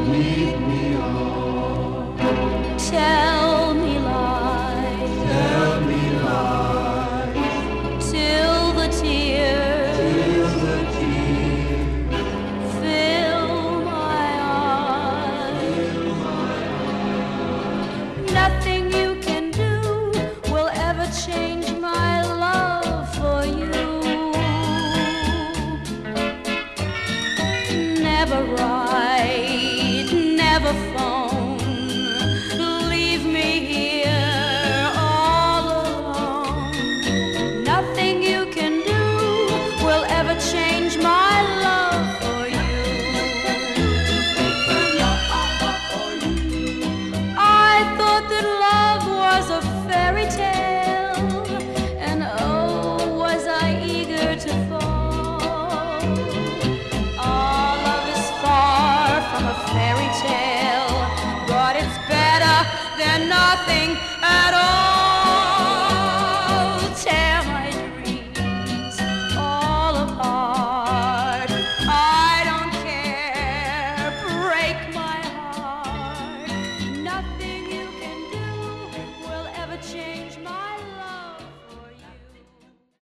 lead me on. Tell me lies, Tell me lies, till the tears till the tears fill my eyes. fill my eyes. Nothing you can do will ever change my love for you. Never write, never phone, leave me here all alone. Nothing you can do will ever change my love for you. I thought that love was a fairy tale, and oh, was I eager to fall. All love is far from a fairy tale, but it's better than nothing at all.